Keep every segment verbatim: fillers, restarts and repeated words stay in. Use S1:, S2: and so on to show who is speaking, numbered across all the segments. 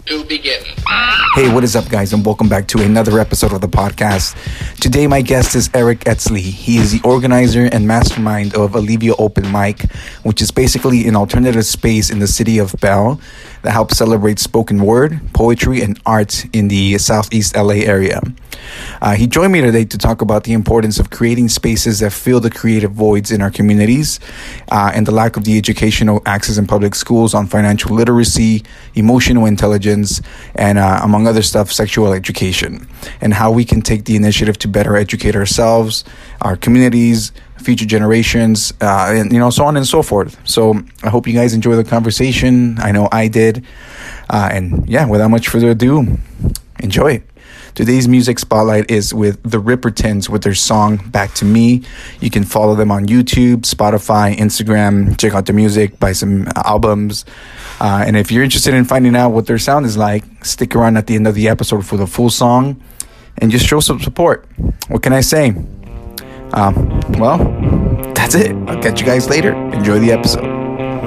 S1: to begin.
S2: Hey, what is up, guys, and welcome back to another episode of the podcast. Today, my guest is Eric Etzli. He is the organizer and mastermind of Alivio Open Mic, which is basically an alternative space in the city of Bell that helps celebrate spoken word, poetry, and art in the Southeast L A area. Uh, he joined me today to talk about the importance of creating spaces that fill the creative voids in our communities uh, and the lack of the educational access in public schools on financial literacy, emotional intelligence, and uh, among other stuff, sexual education, and how we can take the initiative to better educate ourselves, our communities, future generations, uh, and, you know, so on and so forth. So I hope you guys enjoy the conversation. I know I did. Uh, and yeah, without much further ado, enjoy it. Today's music spotlight is with the Rippertons with their song Back to Me. You can follow them on YouTube, Spotify, Instagram, check out their music, buy some albums. Uh, and if you're interested in finding out what their sound is like, stick around at the end of the episode for the full song and just show some support. What can I say? Um, well, that's it. I'll catch you guys later. Enjoy the episode.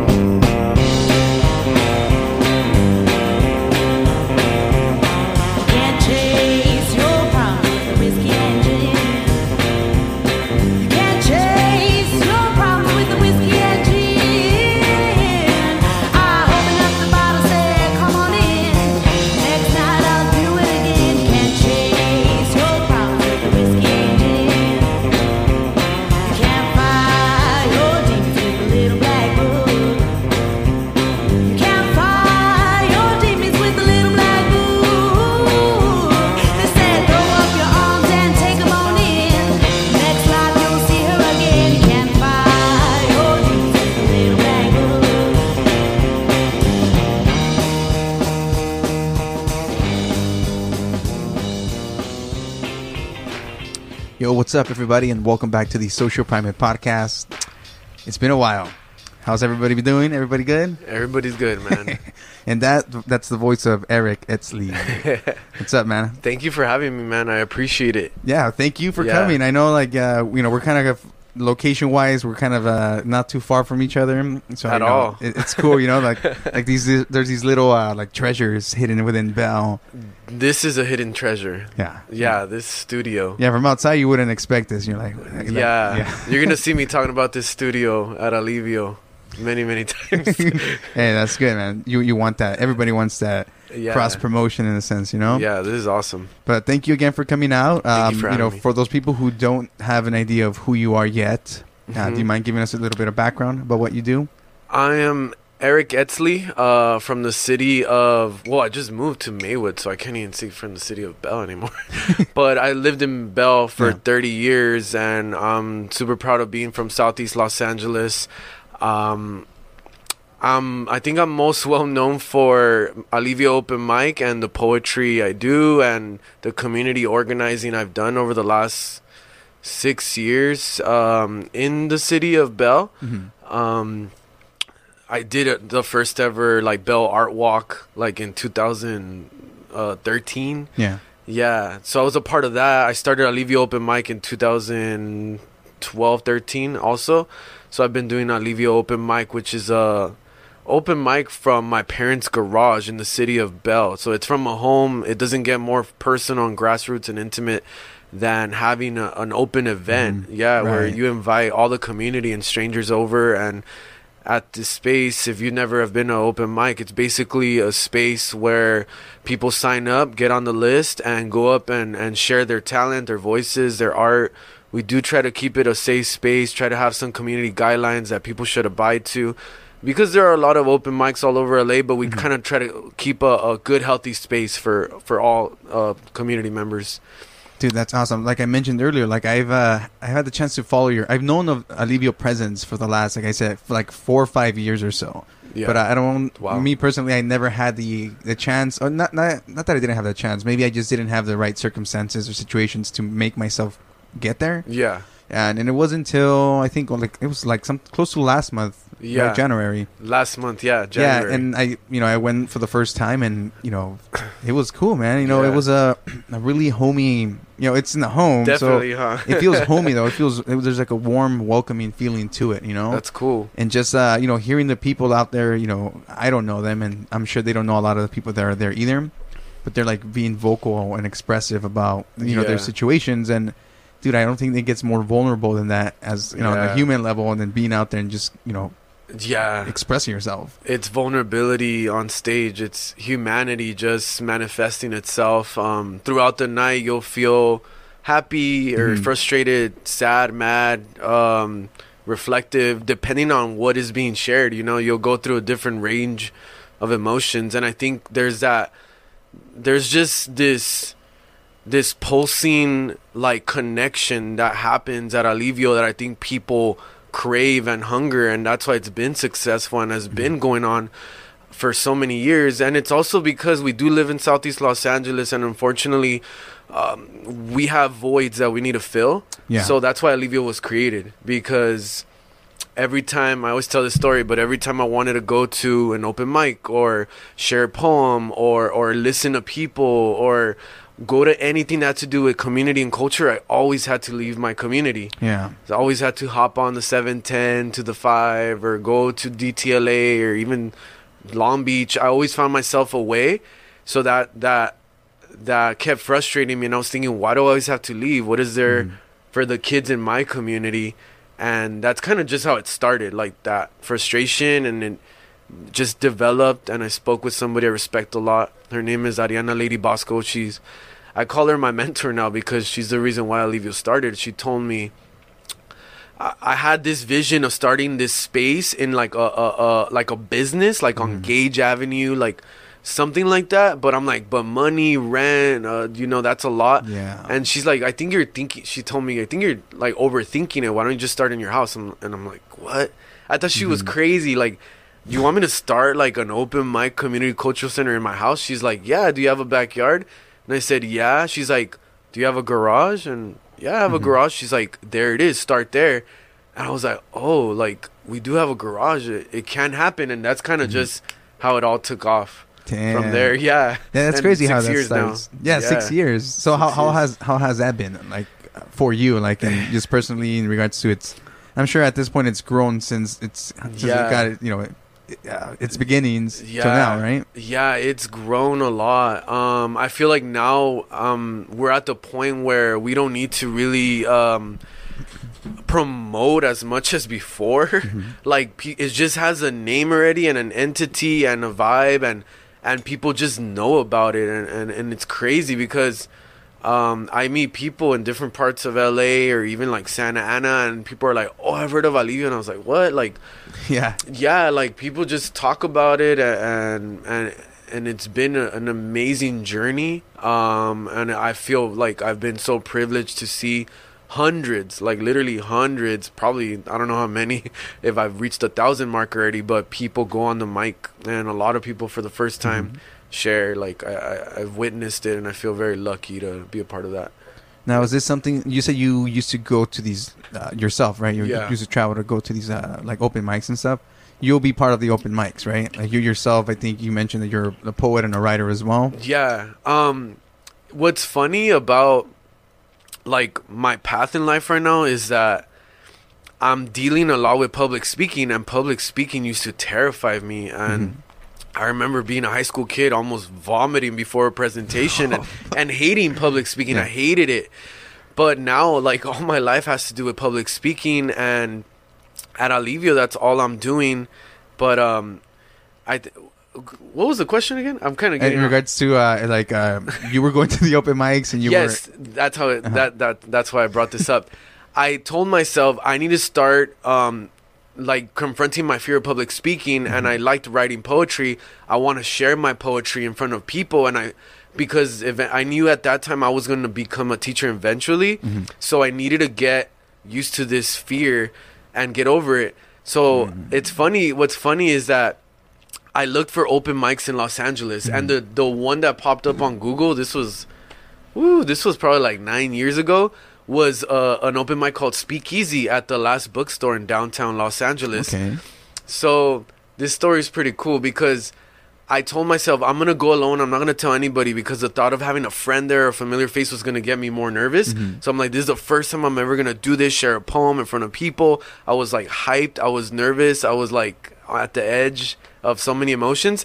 S2: Yo, what's up, everybody, and welcome back to the Social Primate Podcast. It's been a while. How's everybody been doing? Everybody good?
S3: Everybody's good, man.
S2: And that that's the voice of Eric Etzli. What's up, man?
S3: Thank you for having me, man. I appreciate it.
S2: Yeah, thank you for
S3: yeah.
S2: coming. I know, like, uh, you know, we're kind of location-wise, we're kind of uh, not too far from each other. So
S3: At
S2: you know,
S3: all.
S2: It, it's cool, you know, like like these there's these little uh, like treasures hidden within Bell.
S3: This is a hidden treasure.
S2: Yeah.
S3: Yeah, this studio.
S2: Yeah, from outside you wouldn't expect this. You're like, like
S3: yeah.
S2: yeah.
S3: You're going to see me talking about this studio at Alivio many, many times.
S2: Hey, that's good, man. You you want that. Everybody wants that
S3: yeah.
S2: cross promotion in a sense, you know?
S3: Yeah, this is awesome.
S2: But thank you again for coming out. Um,
S3: Thank you for
S2: you know,
S3: having me.
S2: for those people who don't have an idea of who you are yet, uh,
S3: Mhm.
S2: do you mind giving us a little bit of background about what you do?
S3: I am Eric Etzli uh, from the city of... Well, I just moved to Maywood, so I can't even see from the city of Bell anymore. But I lived in Bell for
S2: Yeah.
S3: thirty years, and I'm super proud of being from Southeast Los Angeles. Um, I'm, I think I'm most well known for Alivio Open Mic and the poetry I do and the community organizing I've done over the last six years um, in the city of Bell.
S2: Mm-hmm.
S3: Um, I did a, the first ever like Bell Art Walk like in two thousand thirteen.
S2: Yeah.
S3: Yeah, so I was a part of that. I started Alivio Open Mic in two thousand twelve, thirteen also. So I've been doing Alivio Open Mic, which is a open mic from my parents' garage in the city of Bell. So it's from a home. It doesn't get more personal and grassroots and intimate than having a, an open event.
S2: Mm-hmm.
S3: Yeah, where
S2: Right.
S3: you invite all the community and strangers over. And at this space, if you never have been to open mic, it's basically a space where people sign up, get on the list, and go up and, and share their talent, their voices, their art. We do try to keep it a safe space, try to have some community guidelines that people should abide to. Because there are a lot of open mics all over L A, but we
S2: Mm-hmm.
S3: kind of try to keep a, a good, healthy space for, for all uh, community members.
S2: Dude, that's awesome. Like I mentioned earlier, like I've uh, I've had the chance to follow your. I've known of Alivio presence for the last, like I said, for like four or five years or so.
S3: Yeah.
S2: But I, I don't.
S3: Wow.
S2: Me personally, I never had the the chance, or not not not that I didn't have the chance. Maybe I just didn't have the right circumstances or situations to make myself get there.
S3: Yeah.
S2: and and it wasn't until I think like it was like some close to last month,
S3: Yeah.
S2: right, January.
S3: Last month, yeah, January.
S2: Yeah, and I, you know, I went for the first time, and you know, it was cool, man. You know,
S3: Yeah.
S2: it was a a really homey. You know, it's in the home,
S3: Definitely,
S2: so
S3: huh?
S2: it feels homey though. It feels it, there's like a warm, welcoming feeling to it. You know,
S3: That's cool.
S2: and just uh, you know, hearing the people out there. You know, I don't know them, and I'm sure they don't know a lot of the people that are there either. But they're like being vocal and expressive about you know
S3: Yeah.
S2: their situations, and dude, I don't think it gets more vulnerable than that as you know on
S3: Yeah.
S2: a human level, and then being out there and just you know
S3: Yeah.
S2: expressing yourself.
S3: It's vulnerability on stage. It's humanity just manifesting itself. Um, throughout the night, you'll feel happy or
S2: Mhm.
S3: frustrated, sad, mad, um, reflective, depending on what is being shared. You know, you'll go through a different range of emotions, and I think there's that. There's just this, this pulsing like connection that happens at Alivio that I think people crave and hunger, and that's why it's been successful and has been going on for so many years. And it's also because we do live in Southeast Los Angeles, and unfortunately um, we have voids that we need to fill.
S2: Yeah.
S3: So that's why Alivio was created, because every time, I always tell this story, but every time I wanted to go to an open mic or share a poem or or listen to people or go to anything that had to do with community and culture, I always had to leave my community.
S2: Yeah.
S3: So I always had to hop on the seven ten to the five or go to D T L A or even Long Beach. I always found myself away. So that that that kept frustrating me, and I was thinking, why do I always have to leave? What is there
S2: Mhm.
S3: for the kids in my community? And that's kind of just how it started, like that frustration, and it just developed. And I spoke with somebody I respect a lot. Her name is Ariana Lady Bosco. She's, I call her my mentor now because she's the reason why Alivio started. She told me I, I had this vision of starting this space in like a, a, a like a business, like on
S2: Mhm.
S3: Gage Avenue, like something like that. But I'm like, but money, rent, uh, you know, that's a lot.
S2: Yeah.
S3: And she's like, I think you're thinking, she told me, I think you're like overthinking it. Why don't you just start in your house? And, and I'm like, what? I thought she was
S2: Mhm.
S3: crazy. Like, you want me to start like an open mic community cultural center in my house? She's like, yeah, do you have a backyard? And I said, yeah. She's like, do you have a garage? And yeah, I have
S2: Mhm.
S3: a garage. She's like, there it is, start there. And I was like, oh, like we do have a garage. It, it can happen. And that's kind of
S2: Mhm.
S3: just how it all took off.
S2: Damn.
S3: From there, yeah.
S2: Yeah, that's
S3: And
S2: crazy how
S3: six
S2: that
S3: years
S2: starts.
S3: now.
S2: Yeah, six years. So how
S3: Six
S2: how
S3: years.
S2: has how has that been like uh, for you? Like, and just personally in regards to its, I'm sure at this point it's grown since it's since
S3: Yeah.
S2: it got it, you know, it, uh, its beginnings
S3: Yeah.
S2: till now, right?
S3: Yeah, it's grown a lot. Um, I feel like now um, we're at the point where we don't need to really um, promote as much as before.
S2: Mm-hmm.
S3: Like pe- it just has a name already and an entity and a vibe, and and people just know about it, and, and, and it's crazy because um, I meet people in different parts of L A or even like Santa Ana, and people are like, oh, I've heard of Alivio, and I was like, what? Like,
S2: Yeah.
S3: yeah, like people just talk about it, and and and it's been a, an amazing journey. Um, and I feel like I've been so privileged to see hundreds, like literally hundreds, probably I don't know how many, if I've reached a thousand mark already, but people go on the mic, and a lot of people for the first time
S2: Mhm.
S3: share. Like I, I, I've witnessed it, and I feel very lucky to be a part of that.
S2: Now, is this something you said you used to go to these uh, yourself, right? You
S3: Yeah.
S2: used to travel to go to these uh, like open mics and stuff. You'll be part of the open mics, right? Like you yourself, I think you mentioned that you're a poet and a writer as well.
S3: Yeah. Um, what's funny about like my path in life right now is that I'm dealing a lot with public speaking, and public speaking used to terrify me. And
S2: Mhm.
S3: I remember being a high school kid, almost vomiting before a presentation and, and hating public speaking.
S2: Yeah.
S3: I hated it. But now, like, all my life has to do with public speaking, and at Alivio, that's all I'm doing. But um, I, th- what was the question again? I'm kind of
S2: And
S3: getting
S2: in regards to uh, like uh, you were going to the open mics and you
S3: yes,
S2: were
S3: that's how it,
S2: Uh-huh.
S3: that that that's why I brought this up. I told myself I need to start um, like confronting my fear of public speaking, and I liked writing poetry. I want to share my poetry in front of people, and I because if I knew at that time I was going to become a teacher eventually,
S2: Mhm.
S3: so I needed to get used to this fear and get over it. So
S2: Mhm.
S3: it's funny. What's funny is that I looked for open mics in Los Angeles, and the the one that popped up on Google, this was, woo, this was probably like nine years ago, was uh, an open mic called Speakeasy at the Last Bookstore in downtown Los Angeles.
S2: Okay.
S3: So this story is pretty cool because I told myself I'm going to go alone. I'm not going to tell anybody because the thought of having a friend there or a familiar face was going to get me more nervous. Mm-hmm. So I'm like, this is the first time I'm ever going to do this, share a poem in front of people. I was like hyped. I was nervous. I was like at the edge of so many emotions.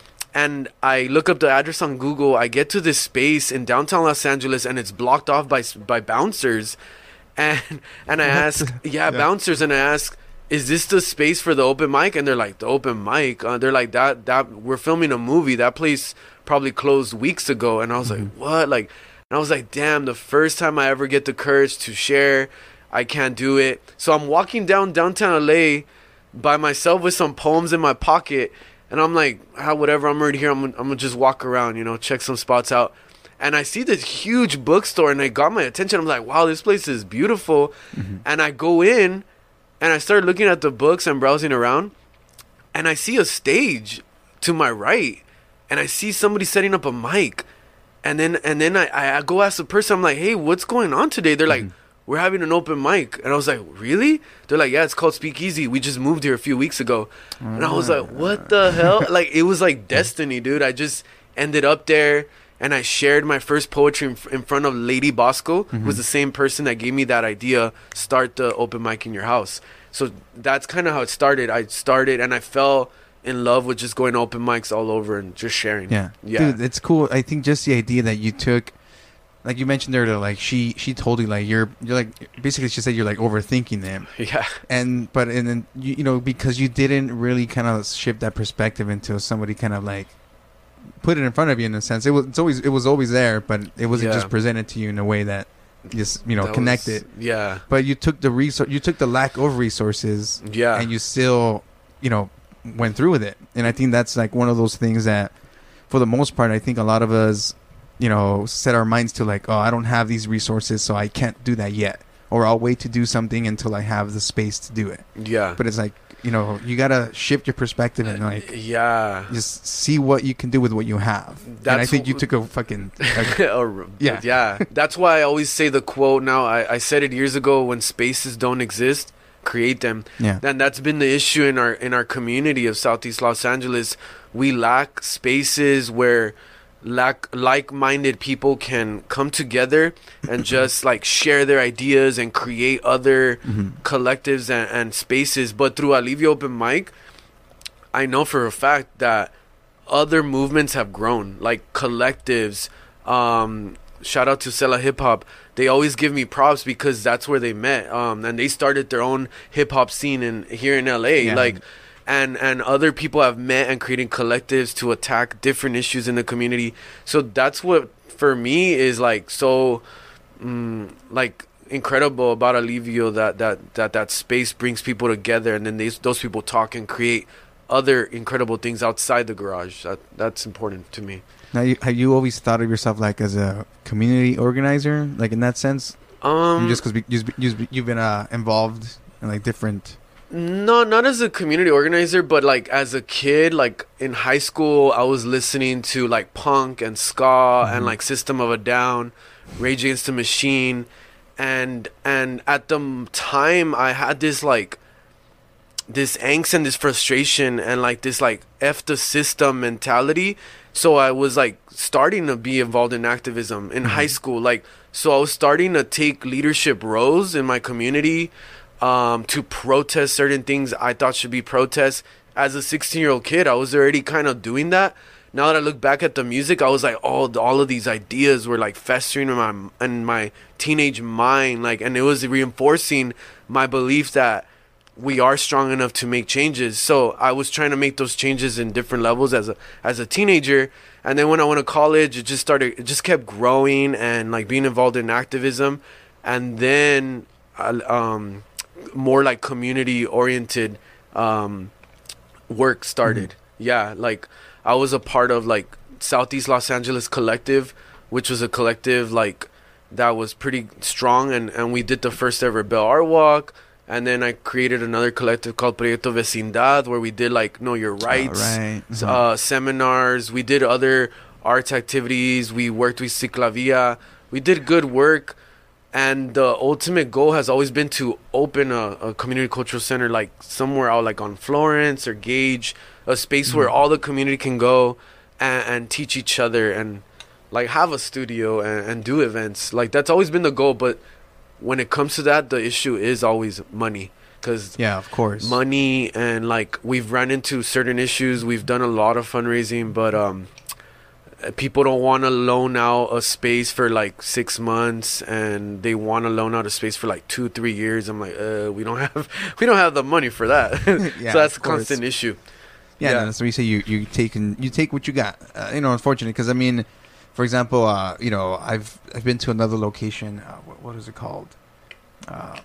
S3: And I look up the address on Google. I get to this space in downtown Los Angeles, and it's blocked off by by bouncers. And and I ask, yeah, yeah, bouncers, and I ask, is this the space for the open mic? And they're like, the open mic? Uh, they're like, that that we're filming a movie. That place probably closed weeks ago. And I was mm-hmm. like, what? Like, and I was like, damn, the first time I ever get the courage to share, I can't do it. So I'm walking down downtown L A by myself with some poems in my pocket. And I'm like, ah, whatever, I'm already here. I'm, I'm going to just walk around, you know, check some spots out. And I see this huge bookstore, and it got my attention. I'm like, wow, this place is beautiful. Mm-hmm. And I go in, and I start looking at the books and browsing around. And I see a stage to my right. And I see somebody setting up a mic. And then and then I, I go ask the person, I'm like, hey, what's going on today? They're mm-hmm. like, we're having an open mic. And I was like, really? They're like, yeah, it's called Speakeasy. We just moved here a few weeks ago. Uh, and I was like, what the hell? Like, it was like destiny, dude. I just ended up there, and I shared my first poetry in, in front of Lady Bosco, mm-hmm. who was the same person that gave me that idea, start the open mic in your house. So that's kind of how it started. I started, and I fell in love with just going to open mics all over and just sharing.
S2: Yeah. yeah. Dude, it's cool. I think just the idea that you took... Like you mentioned there, like she she told you like you're you're like basically she said you're like overthinking them.
S3: Yeah.
S2: And but and then you, you know because you didn't really kind of shift that perspective until somebody kind of like put it in front of you in a sense. It was it's always it was always there, but it wasn't yeah. just presented to you in a way that just you know that connected.
S3: Was, yeah.
S2: But you took the resource you took the lack of resources.
S3: Yeah.
S2: And you still you know went through with it, and I think that's like one of those things that, for the most part, I think a lot of us, you know, set our minds to like, oh, I don't have these resources, so I can't do that yet. Or I'll wait to do something until I have the space to do it.
S3: Yeah.
S2: But it's like, you know, you got to shift your perspective and like,
S3: yeah,
S2: just see what you can do with what you have. That's and I think you took a fucking, like,
S3: yeah. Yeah. That's why I always say the quote now. I, I said it years ago, when spaces don't exist, create them.
S2: Yeah.
S3: And that's been the issue in our, in our community of Southeast Los Angeles. We lack spaces where like like-minded people can come together and just like share their ideas and create other mm-hmm. collectives and, and spaces. But through Alivio Open Mic, I know for a fact that other movements have grown, like collectives. Um, shout out to Sela Hip Hop. They always give me props because that's where they met, um, and they started their own hip hop scene in here in L A. Yeah. Like. And and other people have met and creating collectives to attack different issues in the community. So that's what, for me, is like so mm, like incredible about Alivio, that, that, that, that space brings people together, and then they, those people talk and create other incredible things outside the garage. That That's important to me.
S2: Now, you, have you always thought of yourself like as a community organizer, like in that sense?
S3: Um,
S2: just because you've, you've, you've been uh, involved in like different...
S3: No, not as a community organizer, but like as a kid, like in high school, I was listening to like punk and ska mm-hmm. and like System of a Down, Rage Against the Machine, and and at the time I had this like this angst and this frustration and like this like F the system mentality. So I was like starting to be involved in activism in mm-hmm. high school, like so I was starting to take leadership roles in my community. Um, to protest certain things I thought should be protests. As a sixteen-year-old kid, I was already kind of doing that. Now that I look back at the music, I was like, oh, all of these ideas were like festering in my in my teenage mind, like, and it was reinforcing my belief that we are strong enough to make changes. So I was trying to make those changes in different levels as a as a teenager, and then when I went to college, it just started, it just kept growing and like being involved in activism, and then I, um. more like community oriented um work started. Mm-hmm. Yeah, like I was a part of like Southeast Los Angeles Collective, which was a collective like that was pretty strong, and and we did the first ever Bell Art Walk, and then I created another collective called Proyecto Vecindad, where we did like Know Your Rights,
S2: oh, right. mm-hmm.
S3: uh seminars. We did other arts activities. We worked with Ciclavia. We did good work. And the ultimate goal has always been to open a, a community cultural center, like somewhere out, like on Florence or Gage, a space mm-hmm. where all the community can go and, and teach each other and like have a studio and, and do events. Like that's always been the goal. But when it comes to that, the issue is always money. Cause
S2: yeah, of course,
S3: money and like we've run into certain issues. We've done a lot of fundraising, but um. people don't want to loan out a space for like six months and they want to loan out a space for like two, three years. I'm like, uh, we don't have, we don't have the money for that.
S2: Yeah,
S3: so that's a constant issue.
S2: Yeah, yeah. No, that's what you say. You you take and you take what you got. Uh, you know, unfortunately, because I mean, for example, uh, you know, I've I've been to another location. Uh, what, what is it called? Uh,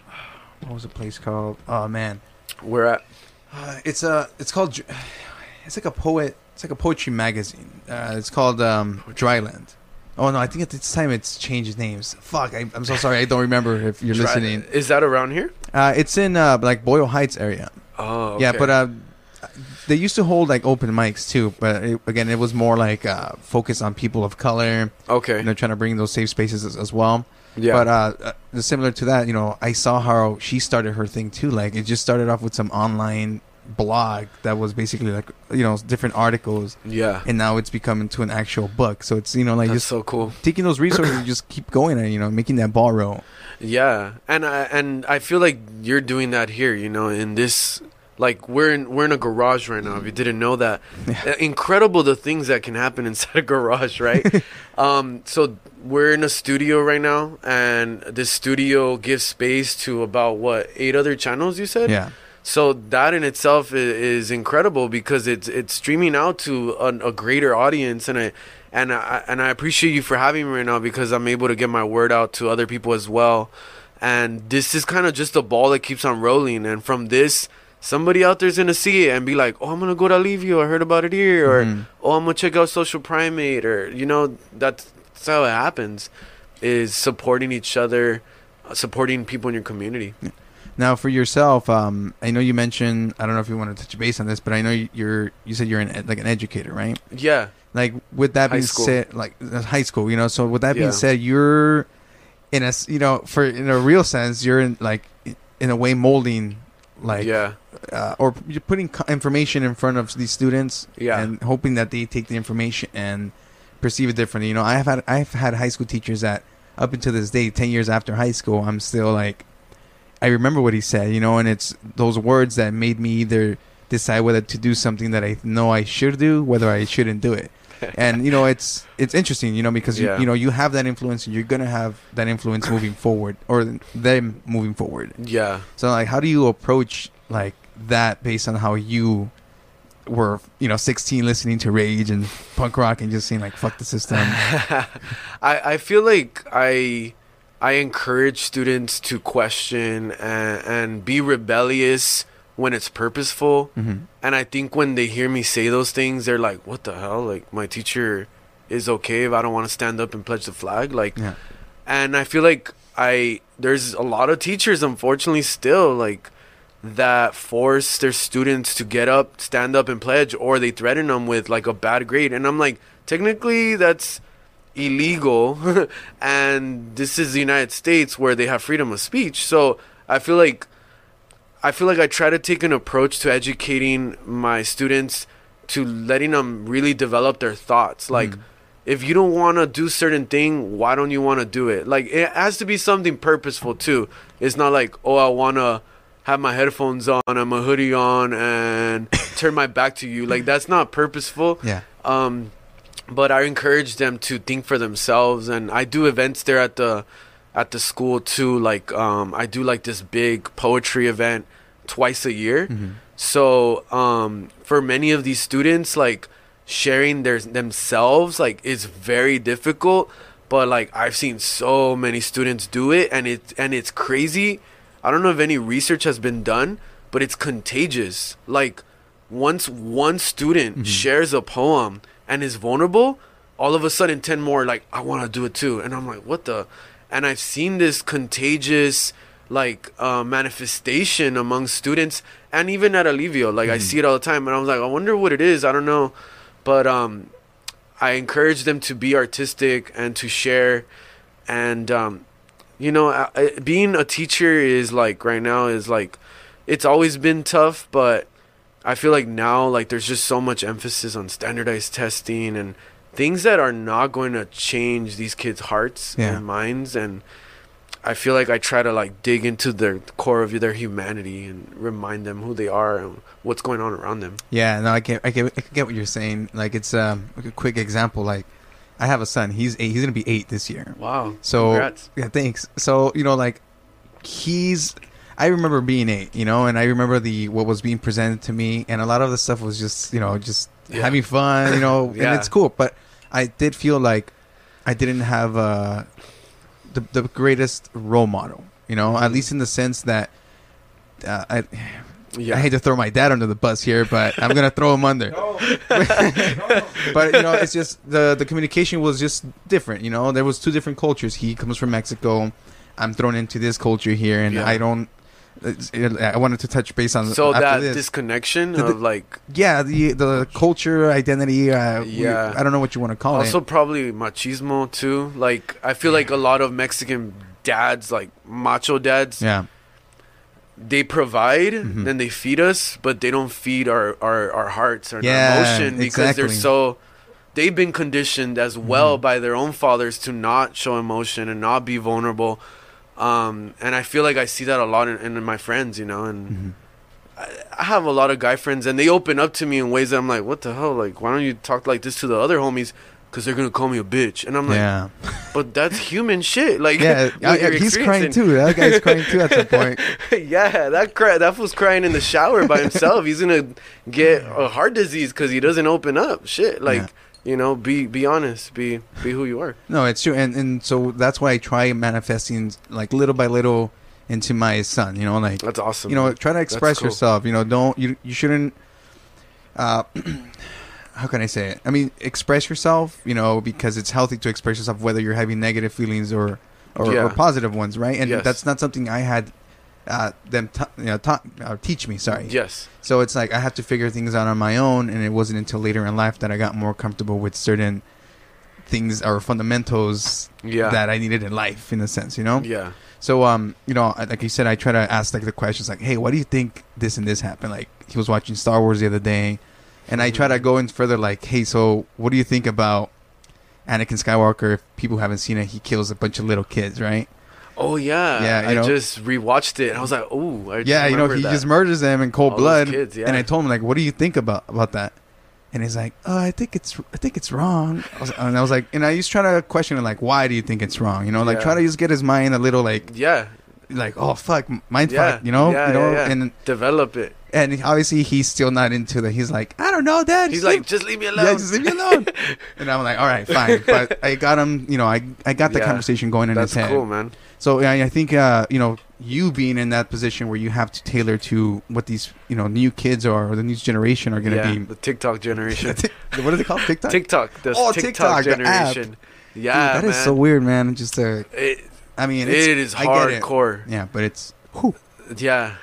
S2: what was the place called? Oh man,
S3: where at?
S2: Uh, it's a it's called. It's like a poet. It's like a poetry magazine. Uh, it's called um, Dryland. Oh no, I think at this time it's changed names. Fuck, I, I'm so sorry. I don't remember if you're
S3: Dry-
S2: listening.
S3: Is that around here?
S2: Uh, it's in uh, like Boyle Heights area.
S3: Oh, okay.
S2: Yeah, but uh, they used to hold like open mics too. But it, again, it was more like uh, focused on people of color.
S3: Okay.
S2: And they're trying to bring those safe spaces as, as well.
S3: Yeah.
S2: But uh, uh, similar to that, you know, I saw how she started her thing too. Like it just started off with some online blog that was basically like, you know, different articles.
S3: Yeah.
S2: And now it's become into an actual book. So it's, you know, like
S3: That's
S2: just
S3: so cool.
S2: Taking those resources and just keep going and, you know, making that ball roll.
S3: Yeah. And I, and I feel like you're doing that here, you know, in this, like we're in we're in a garage right now. If you didn't know that, yeah. Incredible the things that can happen inside a garage, right? um, so we're in a studio right now, and this studio gives space to about what eight other channels. You said,
S2: yeah.
S3: So that in itself is, is incredible because it's it's streaming out to a, a greater audience, and I and I and I appreciate you for having me right now because I'm able to get my word out to other people as well. And this is kind of just a ball that keeps on rolling, and from this, somebody out there's gonna see it and be like, "Oh, I'm gonna go to Alivio. I heard about it here," or mm-hmm. "Oh, I'm gonna check out Social Primate," or you know, that's, that's how it happens. Is supporting each other, uh, supporting people in your community.
S2: Yeah. Now, for yourself, um, I know you mentioned, I don't know if you want to touch base on this, but I know you're, you said you're an, like an educator, right?
S3: Yeah.
S2: Like, with that
S3: high
S2: being
S3: school.
S2: said, like, uh, high school, you know, so with that
S3: yeah.
S2: being said, you're, in a, you know, for, in a real sense, you're, in like, in a way molding, like,
S3: yeah.
S2: uh, or you're putting co- information in front of these students
S3: yeah.
S2: and hoping that they take the information and perceive it differently. You know, I've had, I've had high school teachers that, up until this day, ten years after high school, I'm still like, I remember what he said, you know, and it's those words that made me either decide whether to do something that I know I should do, whether I shouldn't do it. And, you know, it's it's interesting, you know, because, you,
S3: yeah.
S2: you know, you have that influence and you're going to have that influence moving forward or them moving forward.
S3: Yeah.
S2: So, like, how do you approach, like, that based on how you were, you know, sixteen listening to Rage and punk rock and just saying, like, fuck the system?
S3: I, I feel like I... I encourage students to question and, and be rebellious when it's purposeful.
S2: Mm-hmm.
S3: And I think when they hear me say those things, they're like, what the hell? Like, my teacher is okay if I don't want to stand up and pledge the flag? Like,
S2: yeah.
S3: And I feel like I there's a lot of teachers, unfortunately, still, like, that force their students to get up, stand up, and pledge, or they threaten them with, like, a bad grade. And I'm like, technically, that's illegal, and this is the United States where they have freedom of speech. So I feel like I feel like I try to take an approach to educating my students, to letting them really develop their thoughts. Like, mm. if you don't want to do certain thing, why don't you want to do it? Like, it has to be something purposeful too. It's not like, oh, I want to have my headphones on and my hoodie on and turn my back to you. Like, that's not purposeful.
S2: Yeah.
S3: Um But I encourage them to think for themselves, and I do events there at the at the school too. Like um, I do like this big poetry event twice a year.
S2: Mm-hmm.
S3: So um, for many of these students, like sharing their themselves, like is very difficult. But like I've seen so many students do it, and it and it's crazy. I don't know if any research has been done, but it's contagious. Like once one student mm-hmm. shares a poem and is vulnerable, all of a sudden ten more like, I want to do it too. And I'm like, what the? And I've seen this contagious like uh, manifestation among students, and even at Alivio, like mm-hmm. I see it all the time. And I was like, I wonder what it is. I don't know. But um, I encourage them to be artistic and to share. And um, you know, I, I, being a teacher is like right now is like, it's always been tough, but I feel like now, like, there's just so much emphasis on standardized testing and things that are not going to change these kids' hearts yeah. and minds. And I feel like I try to, like, dig into the core of their humanity and remind them who they are and what's going on around them.
S2: Yeah, no, I get, I get, I get what you're saying. Like, it's um, like a quick example. Like, I have a son. He's eight. He's gonna be eight this year.
S3: Wow.
S2: So
S3: congrats.
S2: Yeah, thanks. So you know, like, he's. I remember being eight, you know, and I remember the what was being presented to me, and a lot of the stuff was just, you know, just yeah. having fun, you know, yeah. and it's cool. But I did feel like I didn't have uh, the the greatest role model, you know, mm-hmm. at least in the sense that uh, I. Yeah. I hate to throw my dad under the bus here, but I'm gonna throw him under. No. No. But you know, it's just the the communication was just different. You know, there was two different cultures. He comes from Mexico. I'm thrown into this culture here, and yeah. I don't. I wanted to touch base on
S3: so that
S2: this.
S3: disconnection
S2: the, the,
S3: of like
S2: yeah the the culture identity. Uh, yeah, we, I don't know what you want to call
S3: also
S2: it.
S3: Also, probably machismo too. Like I feel like a lot of Mexican dads, like macho dads,
S2: yeah.
S3: they provide, mm-hmm. then they feed us, but they don't feed our, our, our hearts or
S2: yeah,
S3: our emotion because
S2: exactly.
S3: they're so... They've been conditioned as well mm-hmm. by their own fathers to not show emotion and not be vulnerable. Um, and I feel like I see that a lot in, in my friends, you know, and mm-hmm. I, I have a lot of guy friends, and they open up to me in ways that I'm like, what the hell? Like, why don't you talk like this to the other homies? Because they're going to call me a bitch. And I'm like,
S2: yeah.
S3: but that's human shit. Like,
S2: yeah, I, he's crying too. That guy's crying too at some point.
S3: yeah, that cry, that fool's crying in the shower by himself. He's going to get a heart disease because he doesn't open up. Shit. Like, yeah. you know, be be honest. Be be who you are.
S2: No, it's true. And, and so that's why I try manifesting, like, little by little into my son. You know, like,
S3: that's awesome.
S2: You know, try to express cool. yourself. You know, don't, you, you shouldn't, uh, how can I say it? I mean, express yourself, you know, because it's healthy to express yourself, whether you're having negative feelings or or, yeah. or positive ones, right? And yes. that's not something I had uh, them t- you know, ta- uh, teach me, sorry.
S3: Yes.
S2: So it's like I had to figure things out on my own, and it wasn't until later in life that I got more comfortable with certain things or fundamentals yeah. that I needed in life, in a sense, you know?
S3: Yeah.
S2: So, um, you know, like you said, I try to ask, like, the questions, like, hey, why do you think this and this happened? Like, he was watching Star Wars the other day, and I try to go in further, like, hey, so what do you think about Anakin Skywalker? If people haven't seen it, he kills a bunch of little kids, right?
S3: Oh, yeah.
S2: Yeah,
S3: I
S2: know?
S3: just rewatched it, and I was like, oh, I
S2: yeah, you know, he
S3: that.
S2: just murders them in cold
S3: All
S2: blood.
S3: Kids, yeah.
S2: And I told him, like, what do you think about, about that? And he's like, oh, I think it's I think it's wrong. I was, and I was like, and I used to try to question him, like, why do you think it's wrong? You know, like, yeah. try to just get his mind a little, like,
S3: yeah.
S2: like, oh, fuck, mind
S3: yeah.
S2: fuck, you know?
S3: Yeah,
S2: you know?
S3: Yeah, yeah.
S2: And
S3: develop it.
S2: And obviously, he's still not into that. He's like, I don't know, Dad.
S3: He's like, just leave me alone.
S2: Yeah, just leave me alone. And I'm like, all right, fine. But I got him, you know, I I got the yeah, conversation going in his head.
S3: That's cool, man.
S2: So I, I think, uh, you know, you being in that position where you have to tailor to what these, you know, new kids are, or the new generation are going to
S3: yeah,
S2: be.
S3: the TikTok generation.
S2: What are they called? TikTok?
S3: TikTok. The
S2: oh,
S3: TikTok,
S2: TikTok
S3: generation.
S2: Yeah, Dude, that
S3: man.
S2: is so weird, man. Just uh,
S3: it,
S2: I mean, it's,
S3: it is hardcore.
S2: It. Yeah, but it's. Whew.
S3: Yeah.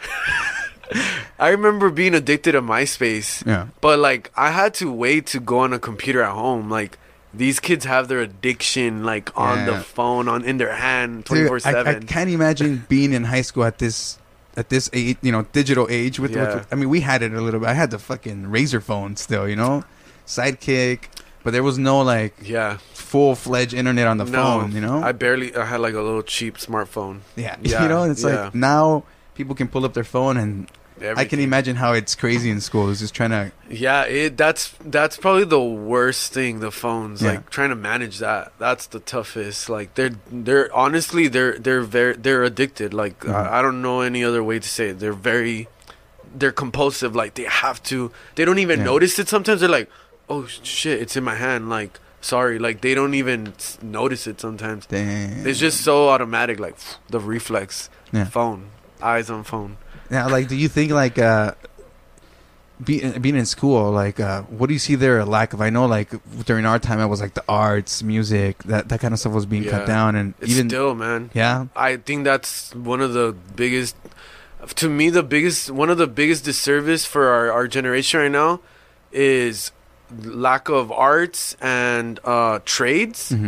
S3: I remember being addicted to MySpace.
S2: Yeah.
S3: But, like, I had to wait to go on a computer at home. Like, these kids have their addiction, like, on yeah. the phone, on in their hand, twenty-four seven.
S2: I, I can't imagine being in high school at this at this age, you know, digital age. With,
S3: yeah.
S2: with I mean, we had it a little bit. I had the fucking Razor phone still, you know, Sidekick. But there was no, like,
S3: yeah, full-fledged
S2: internet on the
S3: no,
S2: phone, you know?
S3: I barely, I had, like, a little cheap smartphone.
S2: Yeah, yeah. You know, it's yeah. like now people can pull up their phone and Everything. I can imagine how it's crazy in school. It's just trying to...
S3: Yeah, it that's that's probably the worst thing, the phones.
S2: Yeah.
S3: Like, trying to manage that. That's the toughest. Like, they're, they're honestly, they're, they're very, they're addicted. Like, mm-hmm. I, I don't know any other way to say it. They're very, they're compulsive. Like, they have to, they don't even yeah. notice it sometimes. They're like, oh, shit, it's in my hand. Like, sorry. Like, they don't even notice it sometimes.
S2: Damn.
S3: It's just so automatic. Like, the reflex.
S2: Yeah.
S3: Phone. Eyes on phone.
S2: Now, like, do you think, like, uh, be, being in school, like, uh, what do you see there a lack of? I know, like, during our time, it was, like, the arts, music, that, that kind of stuff was being
S3: yeah.
S2: cut down. And
S3: it's
S2: even
S3: still, man.
S2: Yeah?
S3: I think that's one of the biggest, to me, the biggest, one of the biggest disservice for our, our generation right now is lack of arts and uh, trades.
S2: Mm-hmm.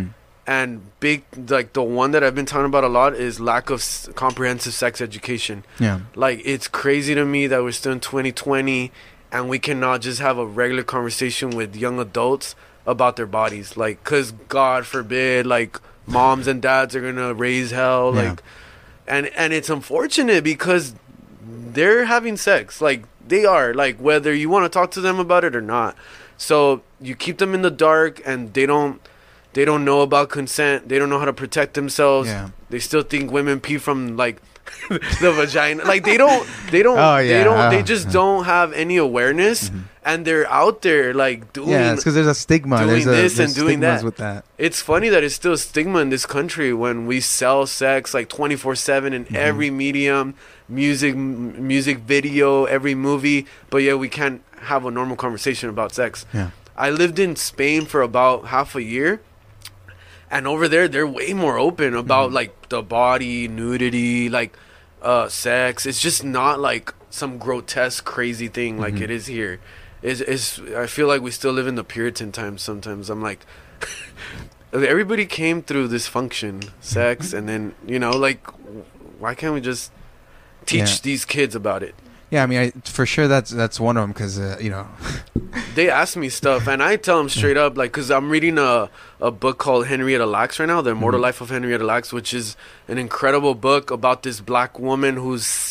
S3: And big, like the one that I've been talking about a lot is lack of s- comprehensive sex education.
S2: Yeah.
S3: Like, it's crazy to me that we're still in twenty twenty and we cannot just have a regular conversation with young adults about their bodies. Like, because God forbid, like, moms and dads are going to raise hell.
S2: Yeah.
S3: Like, and, and it's unfortunate because they're having sex. Like, they are. Like, whether you want to talk to them about it or not. So you keep them in the dark and they don't. They don't know about consent. They don't know how to protect themselves.
S2: Yeah.
S3: They still think women pee from like the vagina. Like they don't. They don't.
S2: Oh, yeah.
S3: They don't.
S2: Oh,
S3: they just
S2: yeah.
S3: don't have any awareness,
S2: Mhm.
S3: and they're out there like doing.
S2: Yeah, it's because there's a stigma.
S3: doing
S2: There's a,
S3: this
S2: there's
S3: and doing
S2: stigmas
S3: that.
S2: with that.
S3: It's funny that it's still a stigma in this country when we sell sex like twenty-four seven in
S2: Mhm.
S3: every medium, music, m- music video, every movie. But yeah, we can't have a normal conversation about sex.
S2: Yeah.
S3: I lived in Spain for about half a year. And over there, they're way more open about,
S2: Mhm.
S3: like, the body, nudity, like, uh, sex. It's just not, like, some grotesque, crazy thing like
S2: Mhm.
S3: it is here. It's, it's, I feel like we still live in the Puritan times sometimes. I'm like, everybody came through this function, sex, and then, you know, like, why can't we just teach
S2: Yeah.
S3: these kids about it?
S2: Yeah, I mean, I, for sure that's that's one of them because, uh, you know.
S3: They ask me stuff, and I tell them straight up, like, because I'm reading a, a book called Henrietta Lacks right now, The Immortal
S2: Mhm.
S3: Life of Henrietta Lacks, which is an incredible book about this black woman whose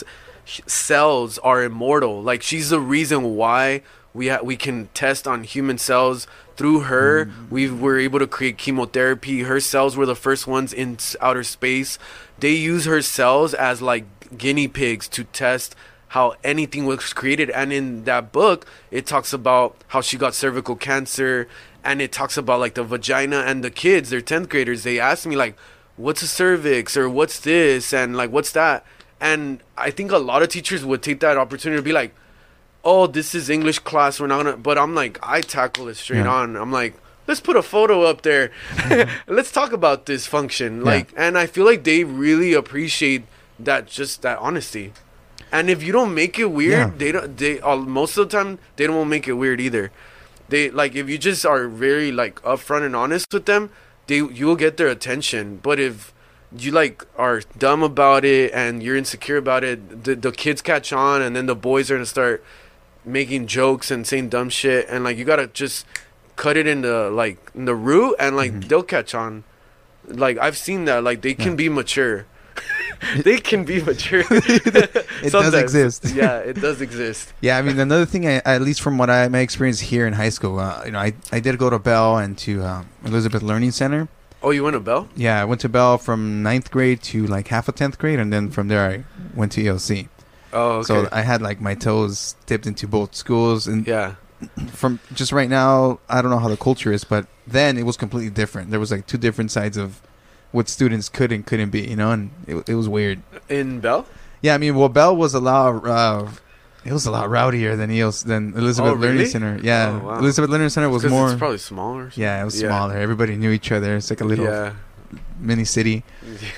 S3: cells are immortal. Like, she's the reason why we ha- we can test on human cells. Through her,
S2: Mhm.
S3: we were able to create chemotherapy. Her cells were the first ones in s- outer space. They use her cells as, like, guinea pigs to test how anything was created. And in that book, it talks about how she got cervical cancer, and it talks about like the vagina. And the kids, they're tenth graders, they asked me like, what's a cervix, or what's this, and like, what's that? And I think a lot of teachers would take that opportunity to be like, oh, this is English class, we're not gonna. But I'm like, I tackle it straight
S2: Yeah.
S3: on. I'm like, let's put a photo up there. Let's talk about this function. Like, and I feel like they really appreciate that, just that honesty. And if you don't make it weird,
S2: Yeah.
S3: they don't. They uh, most of the time they don't make it weird either. They like if you just are very like upfront and honest with them, they you will get their attention. But if you like are dumb about it and you're insecure about it, the the kids catch on, and then the boys are gonna start making jokes and saying dumb shit. And like you gotta just cut it in the like in the root, and like
S2: Mhm.
S3: they'll catch on. Like I've seen that. Like they can
S2: Yeah.
S3: be mature. They can be mature.
S2: It does exist.
S3: Yeah, it does exist.
S2: Yeah, I mean, another thing, I, at least from what I my experience here in high school, uh, you know, I, I did go to Bell and to um, Elizabeth Learning Center.
S3: Oh, you went to Bell?
S2: Yeah, I went to Bell from ninth grade to like half of tenth grade, and then from there I went to E L C.
S3: Oh, okay.
S2: So I had like my toes dipped into both schools, and
S3: yeah.
S2: from just right now, I don't know how the culture is, but then it was completely different. There was like two different sides of what students could and couldn't be, you know, and it, it was weird.
S3: In Bell?
S2: Yeah, I mean, well, Bell was a lot. Uh, it was a lot rowdier than E L C, than Elizabeth
S3: Oh, really?
S2: Learning Center. Yeah,
S3: Oh, wow.
S2: Elizabeth Learning Center was
S3: 'Cause
S2: more.
S3: It's probably smaller.
S2: Yeah, it was
S3: Yeah.
S2: smaller. Everybody knew each other. It's like a little
S3: Yeah.
S2: mini city.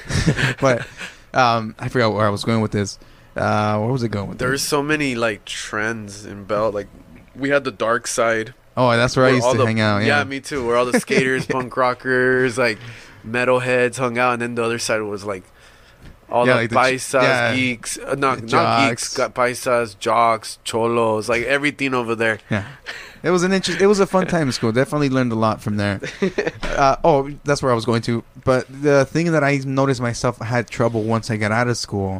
S2: But um, I forgot where I was going with this. Uh, where was it going with
S3: There's
S2: this?
S3: so many like trends in Bell. Like we had the dark side.
S2: Oh, that's where I used
S3: all
S2: to
S3: the-
S2: hang out. Yeah,
S3: me too. Where all the skaters, punk rockers, like metalheads hung out, and then the other side was like all
S2: Yeah,
S3: the
S2: like the ch-
S3: paisas,
S2: yeah.
S3: geeks, uh, not
S2: The
S3: not geeks,
S2: jocks.
S3: got paisas, jocks, cholos, like everything over there.
S2: yeah. It was an interest. It was a fun time in school. Definitely learned a lot from there. Uh, oh, that's where I was going to. But the thing that I noticed myself had trouble once I got out of school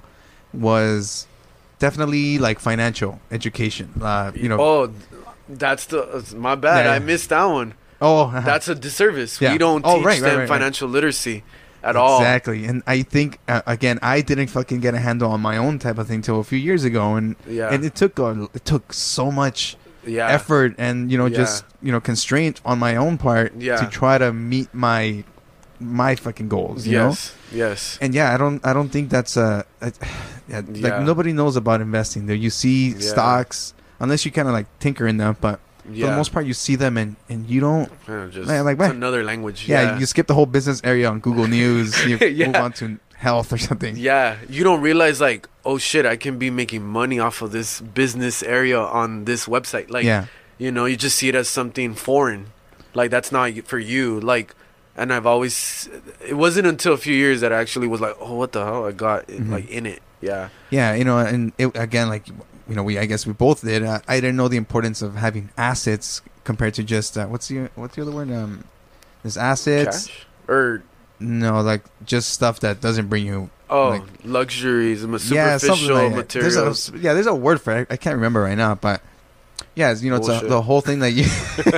S2: was definitely like financial education. Uh, you know.
S3: Oh, that's the my bad.
S2: Yeah.
S3: I missed that one.
S2: Oh,
S3: That's a disservice.
S2: Yeah.
S3: We don't
S2: Oh,
S3: teach
S2: right, right,
S3: them
S2: right, right.
S3: financial literacy at all.
S2: Exactly. And I think uh, again, I didn't fucking get a handle on my own type of thing till a few years ago, and
S3: Yeah.
S2: and it took a, it took so much
S3: yeah.
S2: effort and you know
S3: Yeah.
S2: just you know constraint on my own part
S3: Yeah.
S2: to try to meet my my fucking goals. You know.
S3: Yes. Yes.
S2: And yeah, I don't, I don't think that's a, a yeah, like
S3: Yeah.
S2: nobody knows about investing. There, you see
S3: Yeah.
S2: stocks, unless you kind of like tinker in them, but
S3: Yeah.
S2: for the most part, you see them and and you don't.
S3: Kinda just,
S2: Man, like,
S3: it's
S2: man.
S3: another language.
S2: Yeah,
S3: Yeah.
S2: you skip the whole business area on Google News. You
S3: Yeah.
S2: move on to health or something.
S3: Yeah, you don't realize like, oh shit, I can be making money off of this business area on this website. Like,
S2: Yeah.
S3: you know, you just see it as something foreign. Like that's not for you. Like, and I've always, it wasn't until a few years that I actually was like, oh, what the hell I got mm-hmm. like in it. Yeah.
S2: Yeah. You know, and it, again, like, you know, we, I guess we both did. Uh, I didn't know the importance of having assets compared to just, uh, what's the, what's the other word? Um, there's assets.
S3: Cash? Or
S2: no, like just stuff that doesn't bring you.
S3: Oh,
S2: like,
S3: luxuries, superficial
S2: yeah, like
S3: materials.
S2: There's a, yeah, there's a word for it. I can't remember right now, but yeah, it's, you know, Bullshit. it's a, the whole thing that you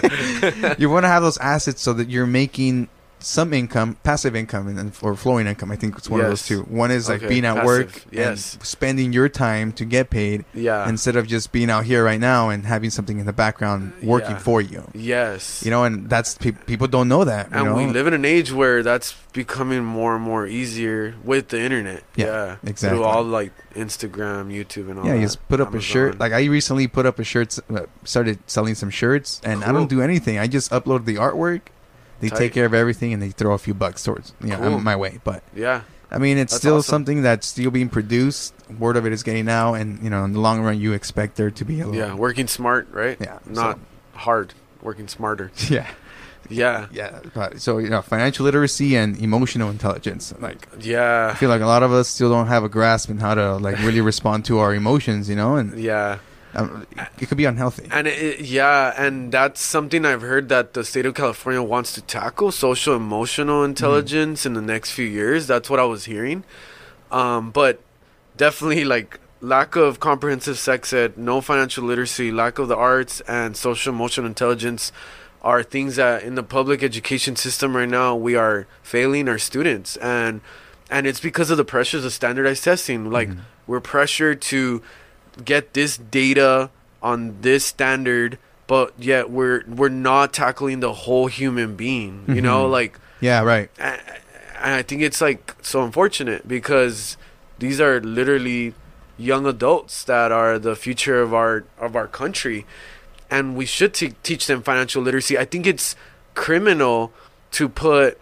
S2: you want to have those assets so that you're making some income, passive income, and or flowing income. I think it's one yes. of those two. One is like okay, being at passive. work
S3: yes.
S2: and spending your time to get paid,
S3: yeah.
S2: instead of just being out here right now and having something in the background working
S3: yeah.
S2: for you.
S3: Yes,
S2: you know, and that's pe- people don't know that.
S3: And
S2: you know?
S3: we live in an age where that's becoming more and more easier with the internet.
S2: Yeah,
S3: yeah.
S2: exactly.
S3: Through all like Instagram, YouTube, and all.
S2: Yeah,
S3: that.
S2: you just put up Amazon. a shirt. Like I recently put up a shirt, uh, started selling some shirts, and cool. I don't do anything. I just upload the artwork. They Tight. take care of everything, and they throw a few bucks towards you know, cool. my way. But
S3: yeah,
S2: I mean, it's
S3: that's
S2: still
S3: awesome.
S2: something that's still being produced. Word of it is getting out, and you know, in the long run, you expect there to be a little.
S3: Yeah, working smart, right?
S2: Yeah,
S3: not
S2: so.
S3: hard. Working smarter.
S2: Yeah,
S3: yeah,
S2: yeah. But so you know, financial literacy and emotional intelligence. Like,
S3: yeah,
S2: I feel like a lot of us still don't have a grasp in how to like really respond to our emotions. You know, and
S3: yeah.
S2: Um, it could be unhealthy.
S3: And it, yeah, and that's something I've heard that the state of California wants to tackle, social emotional intelligence, mm-hmm. in the next few years. That's what I was hearing. Um, but definitely like lack of comprehensive sex ed, no financial literacy, lack of the arts and social emotional intelligence are things that in the public education system right now we are failing our students. And and it's because of the pressures of standardized testing. Like mm-hmm. we're pressured to get this data on this standard, but yet we're we're not tackling the whole human being, you mm-hmm. know, like
S2: yeah, right.
S3: And I think it's like so unfortunate because these are literally young adults that are the future of our of our country, and we should t- teach them financial literacy. I think it's criminal to put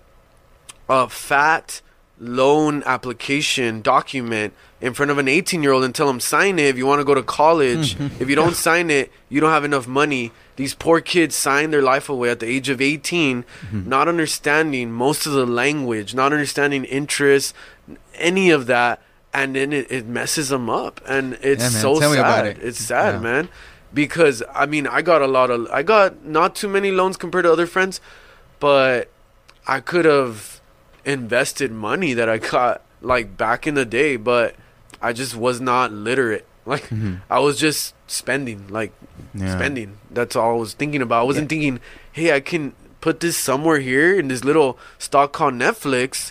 S3: a fat loan application document in front of an eighteen year old and tell them sign it if you want to go to college. Mm-hmm. If you don't sign it, you don't have enough money. These poor kids sign their life away at the age of eighteen, mm-hmm. not understanding most of the language, not understanding interest, any of that, and then it, it messes them up. And it's yeah, so tell sad. It. It's sad, yeah. man. Because I mean, I got a lot of I got not too many loans compared to other friends, but I could have invested money that I got like back in the day, but I just was not literate. Like mm-hmm. I was just spending, like yeah. spending. That's all I was thinking about. I wasn't yeah. thinking, hey, I can put this somewhere here in this little stock called Netflix,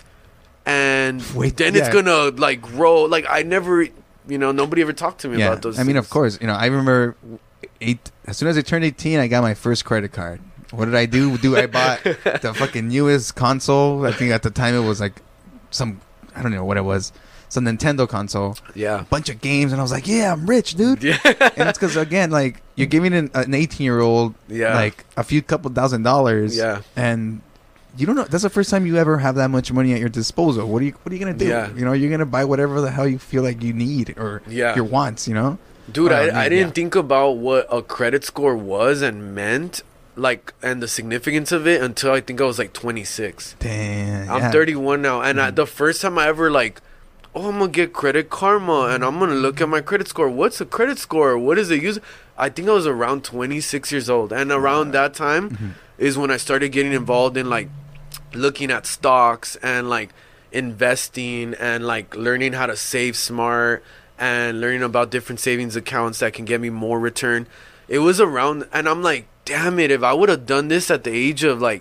S3: and Wait, then yeah. it's gonna like grow. Like I never, you know, nobody ever talked to me
S2: yeah.
S3: about those.
S2: I
S3: things.
S2: mean, of course, you know, I remember eight. As soon as I turned eighteen, I got my first credit card. What did I do? Do I bought the fucking newest console? I think at the time it was like some, I don't know what it was, some Nintendo console.
S3: Yeah.
S2: A bunch of games, and I was like, yeah, I'm rich, dude. Yeah. And that's because, again, like, you're giving an, an eighteen-year-old,
S3: yeah.
S2: like, a few couple thousand dollars.
S3: Yeah.
S2: And you don't know, that's the first time you ever have that much money at your disposal. What are you, what are you going to do? Yeah. You know, you're going to buy whatever the hell you feel like you need or
S3: yeah.
S2: your wants, you know?
S3: Dude, I, I, mean, I didn't yeah. think about what a credit score was and meant. Like, and the significance of it until I think I was like twenty-six.
S2: Damn.
S3: I'm yeah. thirty-one now. And mm. I, the first time I ever like, oh, I'm going to get Credit Karma and I'm going to look at my credit score. What's a credit score? What is it used? I think I was around twenty-six years old. And around that time mm-hmm. is when I started getting involved in like looking at stocks and like investing and like learning how to save smart and learning about different savings accounts that can get me more return. It was around, and I'm like, damn it, if I would have done this at the age of like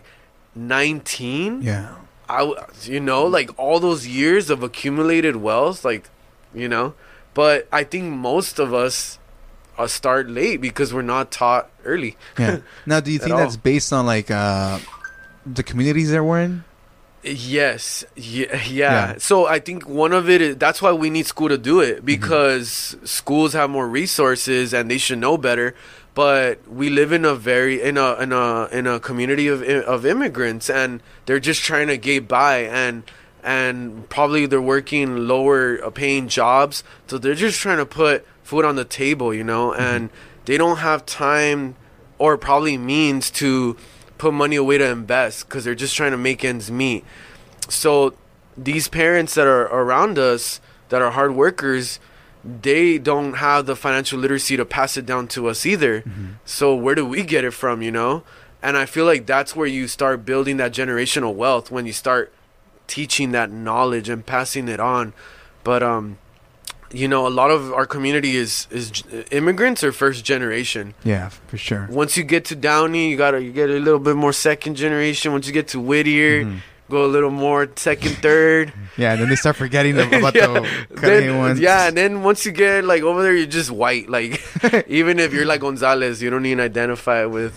S3: nineteen,
S2: yeah,
S3: I, you know, like all those years of accumulated wealth, like, you know, but I think most of us uh, start late because we're not taught early.
S2: Yeah. Now, do you think that's all. based on like uh, the communities that we're in?
S3: Yes. Yeah, yeah. Yeah. So I think one of it is that's why we need school to do it, because mm-hmm. schools have more resources and they should know better. But we live in a very in a in a in a community of of immigrants, and they're just trying to get by, and and probably they're working lower paying jobs, so they're just trying to put food on the table, you know, mm-hmm. and they don't have time or probably means to put money away to invest because they're just trying to make ends meet. So these parents that are around us that are hard workers, they don't have the financial literacy to pass it down to us either. Mm-hmm. So where do we get it from, you know? And I feel like that's where you start building that generational wealth, when you start teaching that knowledge and passing it on. But um you know, a lot of our community is is immigrants or first generation.
S2: Yeah, for sure.
S3: Once you get to Downey, you gotta you get a little bit more second generation. Once you get to Whittier, mm-hmm. go a little more second, third.
S2: Yeah, and then they start forgetting about
S3: yeah.
S2: the Canadian ones.
S3: Yeah, and then once you get like over there, you're just white. Like even if you're like Gonzalez, you don't even identify with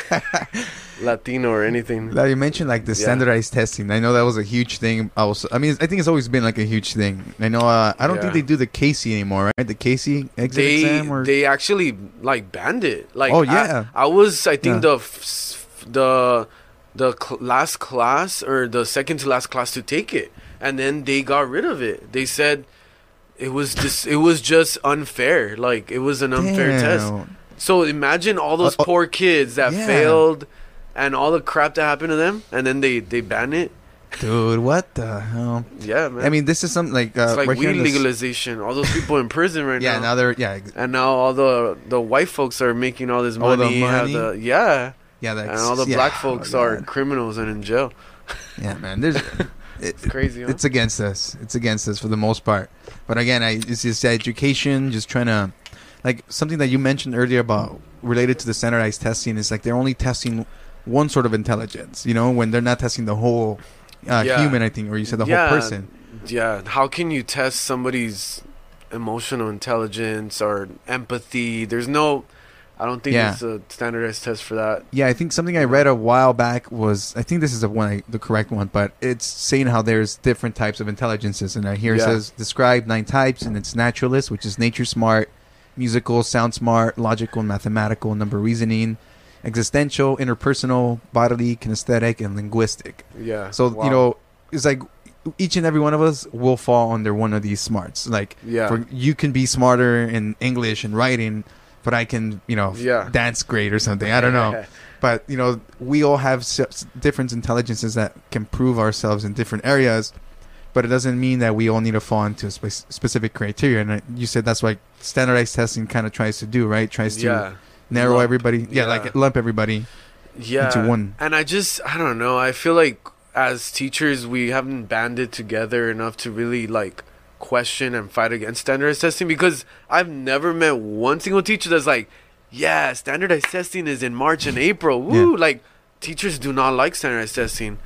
S3: Latino or anything.
S2: Now you mentioned like the yeah. standardized testing. I know that was a huge thing. Also, I mean, I think it's always been like a huge thing. I know. Uh, I don't yeah. think they do the Casey anymore, right? The Casey exit
S3: they,
S2: exam. Or
S3: they actually like banned it. Like,
S2: oh yeah,
S3: I, I was. I think yeah. the the the cl- last class or the second to last class to take it, and then they got rid of it. They said it was just it was just unfair. Like it was an unfair
S2: Damn.
S3: test. So imagine all those uh, poor kids that yeah. failed. And all the crap that happened to them, and then they, they ban it.
S2: Dude, what the hell?
S3: Yeah, man.
S2: I mean, this is something like... Uh,
S3: it's like weed legalization. All those people in prison right
S2: yeah,
S3: now.
S2: Yeah, now they're... Yeah,
S3: and now all the the white folks are making all this money.
S2: All the money?
S3: The, yeah.
S2: Yeah, that's...
S3: And all the
S2: yeah,
S3: black folks
S2: oh,
S3: are criminals and in jail.
S2: Yeah, man. There's... It,
S3: it's crazy, huh?
S2: It's against us. It's against us for the most part. But again, I, it's just education, just trying to... Like, something that you mentioned earlier about... Related to the standardized testing is like they're only testing... one sort of intelligence, you know, when they're not testing the whole uh, yeah. human, I think, or you said the
S3: yeah.
S2: whole person.
S3: Yeah. How can you test somebody's emotional intelligence or empathy? There's no, I don't think yeah. there's a standardized test for that.
S2: Yeah, I think something I read a while back was, I think this is the one, the correct one, but it's saying how there's different types of intelligences. And here yeah. it says, describe nine types, and it's naturalist, which is nature smart, musical, sound smart, logical, mathematical, number reasoning, existential, interpersonal, bodily, kinesthetic, and linguistic.
S3: Yeah.
S2: So,
S3: wow.
S2: you know, it's like each and every one of us will fall under one of these smarts. Like,
S3: yeah.
S2: for, you can be smarter in English and writing, but I can, you know,
S3: yeah.
S2: dance great or something. I don't know. But, you know, we all have s- different intelligences that can prove ourselves in different areas. But it doesn't mean that we all need to fall into a spe- specific criteria. And you said that's what standardized testing kind of tries to do, right? Tries to...
S3: Yeah.
S2: Narrow
S3: lump,
S2: everybody, yeah,
S3: yeah,
S2: like lump everybody
S3: yeah.
S2: into one.
S3: And I just, I don't know. I feel like as teachers, we haven't banded together enough to really like question and fight against standardized testing, because I've never met one single teacher that's like, yeah, standardized testing is in March and April. Woo! Yeah. Like, teachers do not like standardized testing.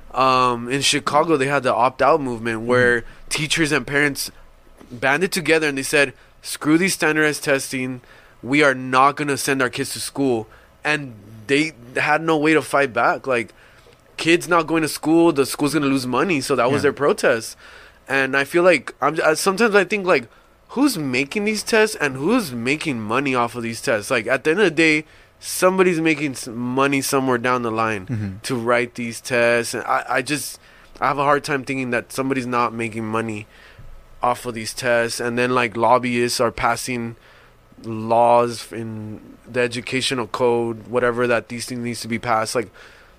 S3: Um, in Chicago, they had the opt-out movement where mm-hmm. teachers and parents banded together and they said, screw these standardized testing. We are not going to send our kids to school. And they had no way to fight back. Like, kids not going to school, the school's going to lose money. So that was
S2: yeah.
S3: their protest. And I feel like, I'm I, sometimes I think, like, who's making these tests and who's making money off of these tests? Like, at the end of the day, somebody's making some money somewhere down the line
S2: mm-hmm.
S3: to write these tests. And I, I just, I have a hard time thinking that somebody's not making money off of these tests. And then, like, lobbyists are passing laws in the educational code, whatever, that these things needs to be passed. Like,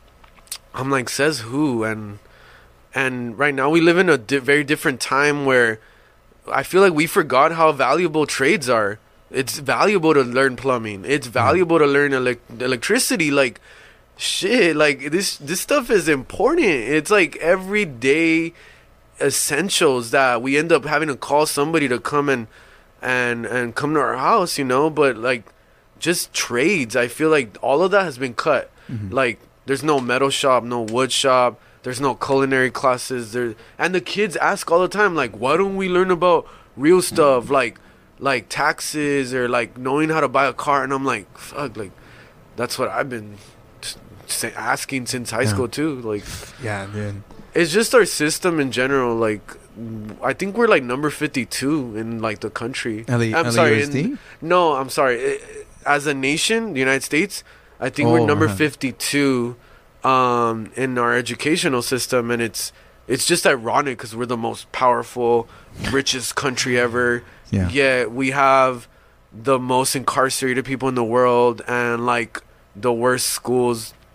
S3: I'm like, says who? And and right now we live in a di- very different time where I feel like we forgot how valuable trades are. It's valuable to learn plumbing. It's valuable to learn elec- electricity. Like, shit, like this this stuff is important. It's like everyday essentials that we end up having to call somebody to come and and and come to our house, you know. But like, just trades, I feel like all of that has been cut. Mm-hmm. Like, there's no metal shop, no wood shop, there's no culinary classes there. And the kids ask all the time, like, why don't we learn about real stuff, mm-hmm. like like taxes or like knowing how to buy a car? And I'm like, fuck, like that's what I've been t- asking since high yeah. school too. Like,
S2: yeah, dude.
S3: It's just our system in general. Like, I think we're like number fifty-two in like the country.
S2: L-
S3: I'm
S2: L-
S3: sorry. In, no, I'm sorry. As a nation, the United States, I think oh, we're number uh-huh. fifty-two um, in our educational system, and it's it's just ironic because we're the most powerful, richest country ever.
S2: Yeah.
S3: Yet we have the most incarcerated people in the world and like the worst schools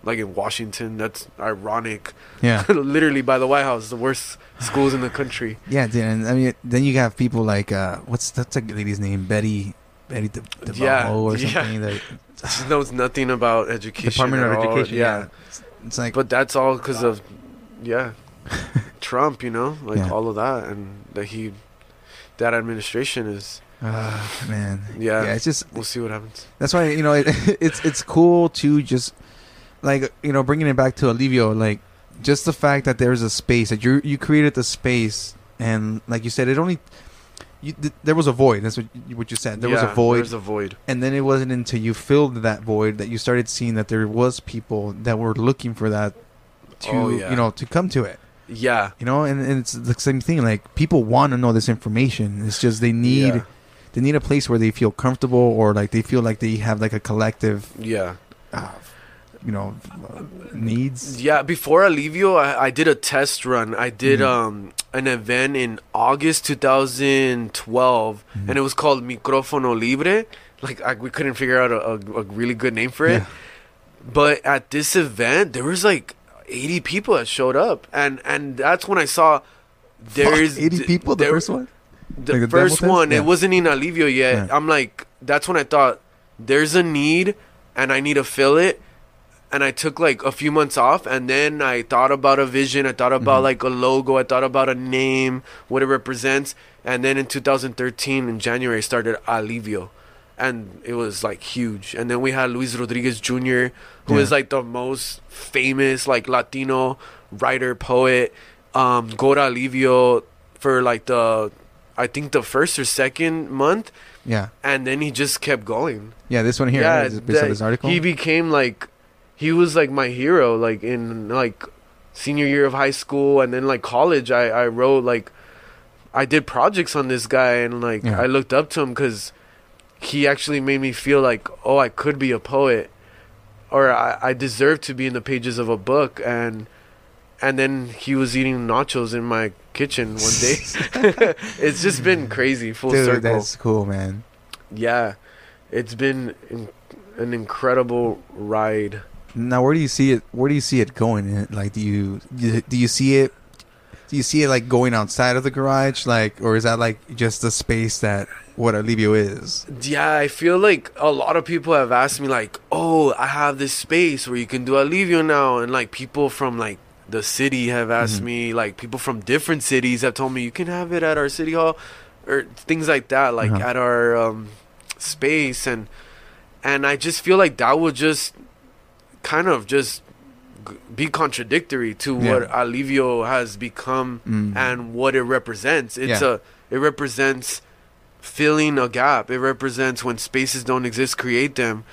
S3: like in Washington. That's ironic.
S2: Yeah.
S3: Literally by the White House, the worst schools in the country.
S2: Yeah, dude, and I mean, then you have people like uh, what's that's a lady's name, Betty, Betty De, De
S3: Yeah,
S2: or
S3: yeah.
S2: something. That,
S3: She knows nothing about education.
S2: Department of
S3: at all.
S2: Education.
S3: Yeah.
S2: Yeah, it's, it's like,
S3: But that's all because of, yeah, Trump, you know, like
S2: Yeah.
S3: all of that. And that he, that administration is,
S2: uh, man,
S3: yeah,
S2: yeah, it's just
S3: we'll see what happens.
S2: that's why you know it, it's it's cool to just like you know bringing it back to Alivio, like just the fact that there's a space that you you created the space, and like you said, it only you, th- there was a void. That's what you, what you said. There was
S3: Yeah,
S2: a void.
S3: There's a void.
S2: And then it wasn't until you filled that void that you started seeing that there was people that were looking for that to
S3: Oh, yeah.
S2: you know to come to it.
S3: Yeah.
S2: You know, and, and it's the same thing. Like people want to know this information. It's just they need
S3: Yeah.
S2: they need a place where they feel comfortable or like they feel like they have like a collective,
S3: Yeah.
S2: uh, you know, uh, needs.
S3: Yeah, before Alivio, I, I did a test run. I did
S2: Mhm.
S3: um an event in August twenty twelve,
S2: Mhm.
S3: and it was called Micrófono Libre. Like I, we couldn't figure out a, a, a really good name for it.
S2: Yeah.
S3: But at this event, there was like eighty people that showed up, and and that's when I saw there's
S2: Fuck, eighty people. The
S3: there-
S2: first one.
S3: the
S2: Like the
S3: first
S2: demo test?
S3: one.
S2: Yeah.
S3: It wasn't in Alivio yet.
S2: Yeah.
S3: I'm like, that's when I thought there's a need, and I need to fill it. And I took like a few months off, and then I thought about a vision. I thought about
S2: Mhm.
S3: like a logo. I thought about a name, what it represents. And then in two thousand thirteen, in January, I started Alivio, and it was like huge. And then we had Luis Rodriguez Junior, who
S2: Yeah.
S3: is like the most famous like Latino writer poet. Um, go to Alivio for like the, I think the first or second month,
S2: Yeah.
S3: and then he just kept going.
S2: Yeah. This one here.
S3: Yeah,
S2: right, is based on
S3: that-
S2: this article.
S3: he became like, he was like my hero, like in like senior year of high school, and then like college. I I wrote like, I did projects on this guy, and like
S2: Yeah.
S3: I looked up to him because he actually made me feel like, oh, I could be a poet, or I I deserve to be in the pages of a book. And and then he was eating nachos in my kitchen one day. It's just been crazy, full
S2: Dude,
S3: circle.
S2: that's cool, man.
S3: Yeah, it's been in, an incredible ride.
S2: Now, where do you see it? Where do you see it going? Like, do you do you see it? Do you see it like going outside of the garage, like, or is that like just the space that what Alivio is?
S3: Yeah, I feel like a lot of people have asked me like, "Oh, I have this space where you can do Alivio now," and like people from like the city have asked
S2: Mhm.
S3: me, like people from different cities have told me you can have it at our city hall, or things like that, like
S2: Uh-huh.
S3: at our um, space, and and I just feel like that would just kind of just g- be contradictory to
S2: Yeah.
S3: what Alivio has become
S2: Mm.
S3: and what it represents. It's
S2: Yeah.
S3: a it represents filling a gap. It represents when spaces don't exist, create them.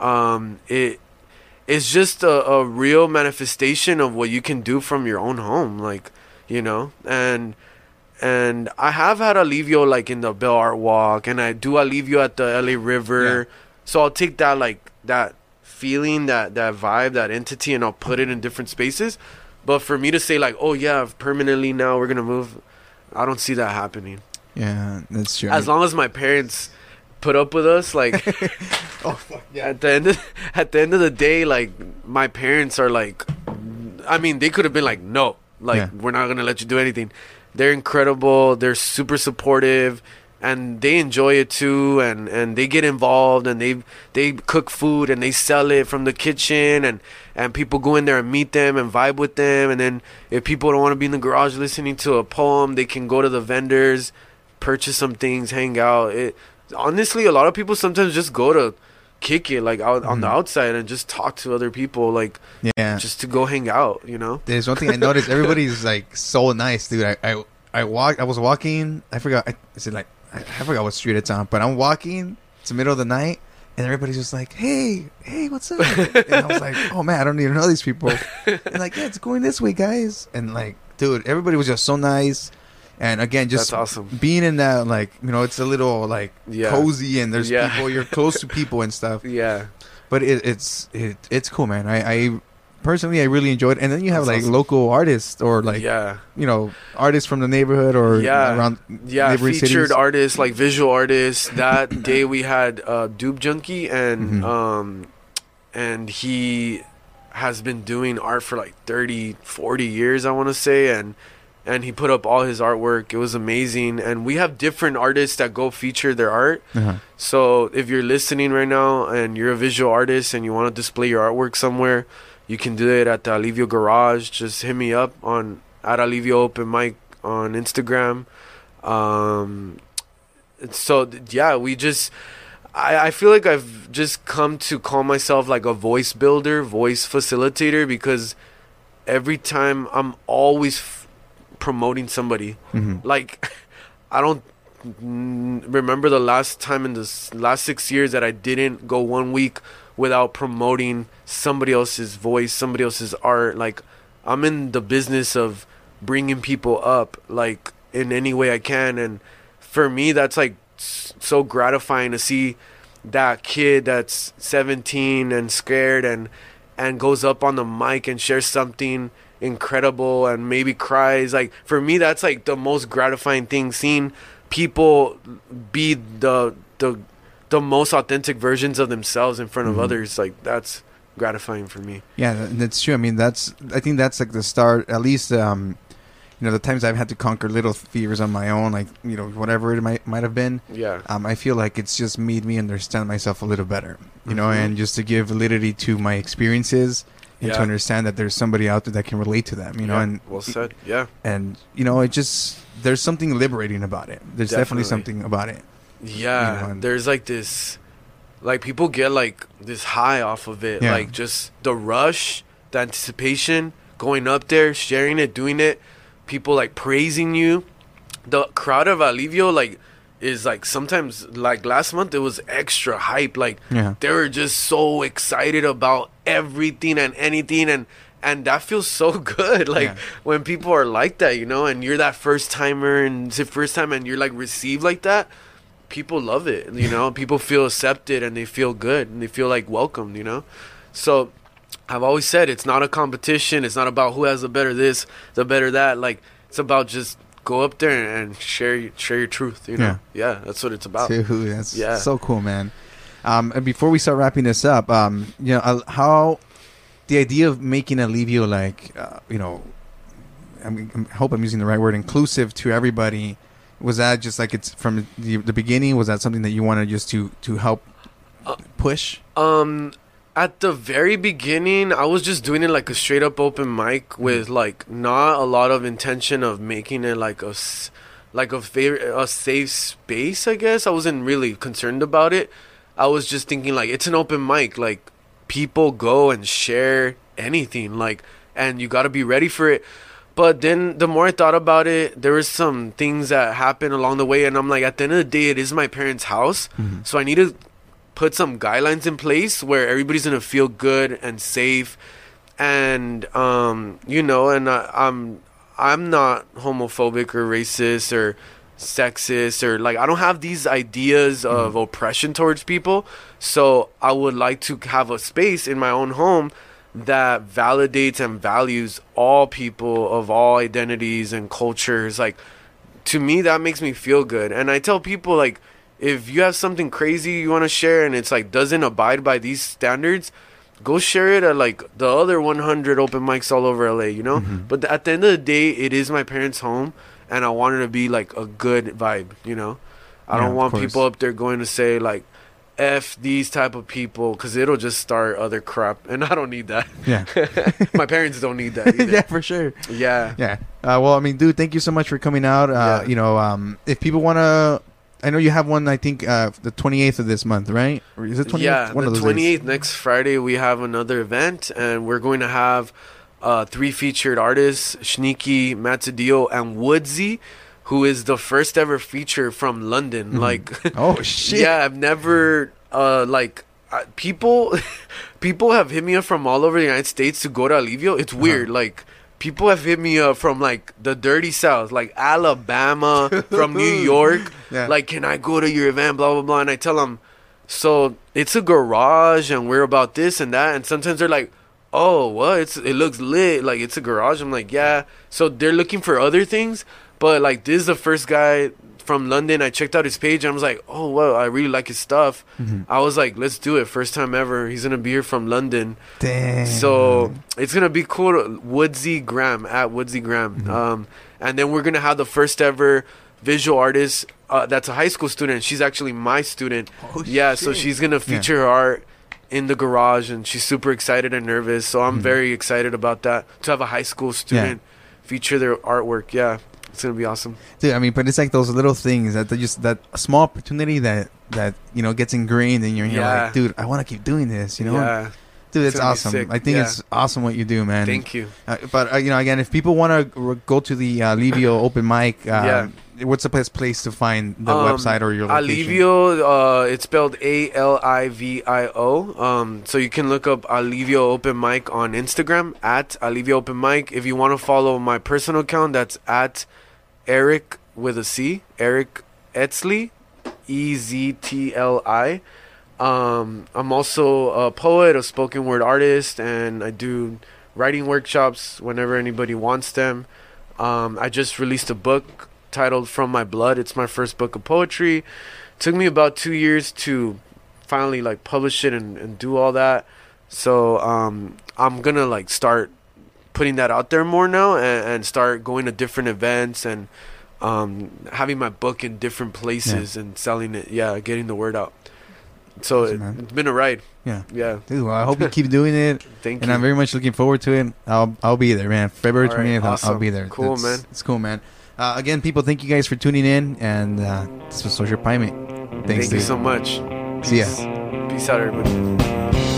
S3: Um, it it's just a, a real manifestation of what you can do from your own home, like, you know. And and I have had Alivio like in the Bell Art Walk, and I do Alivio at the L A River.
S2: Yeah.
S3: So I'll take that like that feeling, that that vibe, that entity, and I'll put it in different spaces. But for me to say like, oh yeah, permanently now we're gonna move, I don't see that happening.
S2: Yeah, that's true.
S3: As long as my parents put up with us, like
S2: oh fuck yeah.
S3: at the end of, at the end of the day, like my parents are like, I mean, they could have been like, no, like
S2: Yeah.
S3: we're not gonna let you do anything. They're incredible. They're super supportive, and they enjoy it too. And, and they get involved, and they they cook food and they sell it from the kitchen, and and people go in there and meet them and vibe with them. And then if people don't want to be in the garage listening to a poem, they can go to the vendors, purchase some things, hang out. It honestly, a lot of people sometimes just go to kick it like out on the
S2: Mhm.
S3: outside and just talk to other people, like
S2: Yeah.
S3: just to go hang out, you know.
S2: There's one thing I noticed. Everybody's like so nice, dude. I I, I walked. I was walking. I forgot. I, is it like I, I forgot what street it's on, but I'm walking. It's the middle of the night, and everybody's just like, "Hey, hey, what's up?" And I was like, "Oh man, I don't even know these people." And like, yeah, it's going this way, guys. And like, dude, everybody was just so nice. And again, just
S3: That's awesome.
S2: being in that, like, you know, it's a little like
S3: Yeah.
S2: cozy, and there's
S3: Yeah.
S2: people. You're close to people and stuff.
S3: Yeah.
S2: But it, it's it, it's cool, man. I, I personally I really enjoyed it. And then you have
S3: That's
S2: like
S3: awesome.
S2: local artists or like
S3: yeah.
S2: you know artists from the neighborhood or
S3: Yeah.
S2: around
S3: Yeah,
S2: neighboring
S3: featured
S2: cities.
S3: artists, like visual artists. That day we had uh Dube Junkie, and
S2: Mhm.
S3: um and he has been doing art for like thirty, forty years, I want to say, and and he put up all his artwork. It was amazing. And we have different artists that go feature their art. Uh-huh. So if you're listening right now and you're a visual artist and you want to display your artwork somewhere, you can do it at the Alivio Garage. Just hit me up on at Alivio Open Mic on Instagram. Um, so yeah, we just, I, I feel like I've just come to call myself like a voice builder, voice facilitator, because every time I'm always f- promoting somebody. Mm-hmm. Like, I don't n- remember the last time in the s- last six years that I didn't go one week without promoting somebody else's voice, somebody else's art. Like, I'm in the business of bringing people up, like, in any way I can. And for me, that's like s- so gratifying to see that kid that's seventeen and scared and and goes up on the mic and shares something incredible and maybe cries. Like, for me, that's like the most gratifying thing, seeing people be the the the most authentic versions of themselves in front mm-hmm. of others. Like, that's gratifying for me.
S2: Yeah, that's true. I mean, that's I think that's like the start, at least um you know, the times I've had to conquer little fears on my own, like, you know, whatever it might might have been.
S3: Yeah.
S2: Um, I feel like it's just made me understand myself a little better, you mm-hmm. know, and just to give validity to my experiences and yeah. to understand that there's somebody out there that can relate to them, you know.
S3: Yeah.
S2: And
S3: well said. Yeah.
S2: And, you know, it just, there's something liberating about it. There's definitely, definitely something about it.
S3: Yeah. You know, there's like this, like, people get like this high off of it. Yeah. Like, just the rush, the anticipation, going up there, sharing it, doing it. People like praising you. The crowd of Alivio like is like sometimes, like last month, it was extra hype. Like yeah. they were just so excited about everything and anything, and and that feels so good. Like yeah. when people are like that, you know, and you're that first timer and it's the first time and you're like received like that, people love it, you know. People feel accepted and they feel good and they feel like welcomed, you know. So I've always said it's not a competition. It's not about who has the better this, the better that. Like, it's about just go up there and share share your truth. You know, yeah, yeah that's what it's about.
S2: Dude, that's yeah. so cool, man. Um, and before we start wrapping this up, um, you know, uh, how the idea of making Alivio like, uh, you know, I, mean, I hope I'm using the right word, inclusive to everybody. Was that just like it's from the, the beginning? Was that something that you wanted just to to help uh, push?
S3: Um. At the very beginning, I was just doing it like a straight up open mic with like not a lot of intention of making it like a, like a, favorite, a safe space, I guess. I wasn't really concerned about it. I was just thinking like it's an open mic. Like people go and share anything, like, and you got to be ready for it. But then the more I thought about it, there was some things that happened along the way. And I'm like, at the end of the day, it is my parents' house. Mm-hmm. So I need to put some guidelines in place where everybody's gonna feel good and safe, and um, you know, and I, I'm I'm not homophobic or racist or sexist or like I don't have these ideas mm. of oppression towards people. So I would like to have a space in my own home that validates and values all people of all identities and cultures. Like, to me, that makes me feel good. And I tell people, like, if you have something crazy you want to share and it's like doesn't abide by these standards, go share it at like the other one hundred open mics all over L A, you know. Mm-hmm. But at the end of the day, it is my parents' home, and I want it to be like a good vibe, you know. I yeah, don't want people up there going to say like F these type of people, because it'll just start other crap, and I don't need that. Yeah. My parents don't need that either.
S2: Yeah, for sure.
S3: Yeah.
S2: Yeah. Uh, well, I mean, dude, thank you so much for coming out. Uh, yeah. You know, um, if people want to, I know you have one, I think, uh, the twenty-eighth of this month, right? Or is it twenty-eighth?
S3: Yeah, one
S2: the
S3: of those twenty-eighth, days? Next Friday, we have another event, and we're going to have uh, three featured artists, Sneaky, Matsudio, and Woodsy, who is the first ever feature from London. Mm. Like,
S2: oh, shit.
S3: Yeah, I've never, uh, like, uh, people, people have hit me up from all over the United States to go to Alivio. It's weird, uh-huh. like, people have hit me up from, like, the dirty South, like, Alabama, from New York. Yeah. Like, can I go to your event, blah, blah, blah. And I tell them, so, it's a garage, and we're about this and that. And sometimes they're like, oh, what? It's it looks lit. Like, it's a garage. I'm like, yeah. So they're looking for other things, but like, this is the first guy from London. I checked out his page and I was like, oh, wow, I really like his stuff. Mm-hmm. I was like, let's do it. First time ever. He's gonna be here from London.
S2: Damn.
S3: So it's gonna be cool. Woodsy Graham at Woodsy Graham. Mm-hmm. Um, and then we're gonna have the first ever visual artist. Uh, that's a high school student. She's actually my student. Oh, yeah. Shit. So she's gonna feature yeah. her art in the garage, and she's super excited and nervous. So I'm mm-hmm. very excited about that, to have a high school student yeah. feature their artwork. Yeah, it's gonna be awesome,
S2: dude. I mean, but it's like those little things that they just that small opportunity that that you know gets ingrained in your. You're yeah. like, dude, I want to keep doing this. You know.
S3: Yeah.
S2: Dude, it's, it's awesome. I think yeah. it's awesome what you do, man.
S3: Thank you.
S2: Uh, but uh, you know, again, if people want to r- go to the uh, Alivio open mic, uh, yeah. what's the best place to find the um, website or your location?
S3: Alivio, uh, it's spelled A L I V I O. Um, so you can look up Alivio Open Mic on Instagram at Alivio Open Mic. If you want to follow my personal account, that's at Eric with a C, Eric Etzli, E Z T L I. Um, I'm also a poet, a spoken word artist, and I do writing workshops whenever anybody wants them. Um, I just released a book titled From My Blood. It's my first book of poetry. It took me about two years to finally like publish it and, and do all that. So um, I'm gonna like start putting that out there more now, and, and start going to different events and um, having my book in different places yeah. and selling it. Yeah, getting the word out. So it, it's been a ride.
S2: Yeah.
S3: Yeah.
S2: Dude, well, I hope you keep doing it.
S3: Thank
S2: and
S3: you.
S2: And I'm very much looking forward to it. I'll I'll be there, man. February
S3: right,
S2: twentieth,
S3: awesome.
S2: I'll, I'll be there.
S3: Cool,
S2: it's,
S3: man.
S2: It's cool, man. Uh, again, people, thank you guys for tuning in. And uh, this was Social Primate. Thanks,
S3: Thank
S2: dude.
S3: you so much.
S2: See ya.
S3: Peace out, everybody.